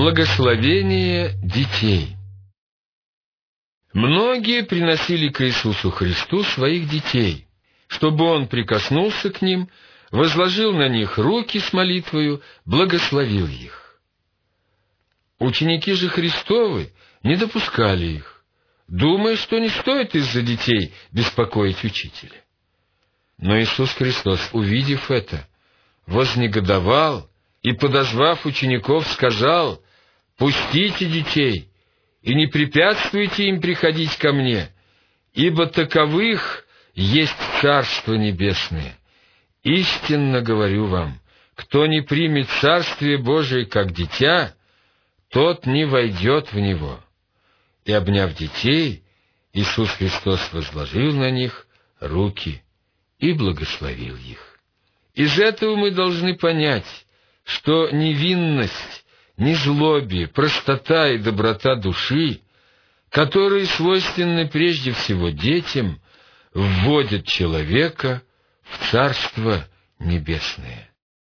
Благословение детей. Многие приносили к Иисусу Христу своих детей, чтобы Он прикоснулся к ним, возложил на них руки с молитвою, благословил их. Ученики же Христовы не допускали их, думая, что не стоит из-за детей беспокоить учителя. Но Иисус Христос, увидев это, вознегодовал и, подозвав учеников, сказал: «Пустите детей и не препятствуйте им приходить ко мне, ибо таковых есть Царство Небесное. Истинно говорю вам, кто не примет Царствие Божие как дитя, тот не войдет в него». И, обняв детей, Иисус Христос возложил на них руки и благословил их. Из этого мы должны понять, что невинность, незлобие, простота и доброта души, которые свойственны прежде всего детям, вводят человека в Царство Небесное.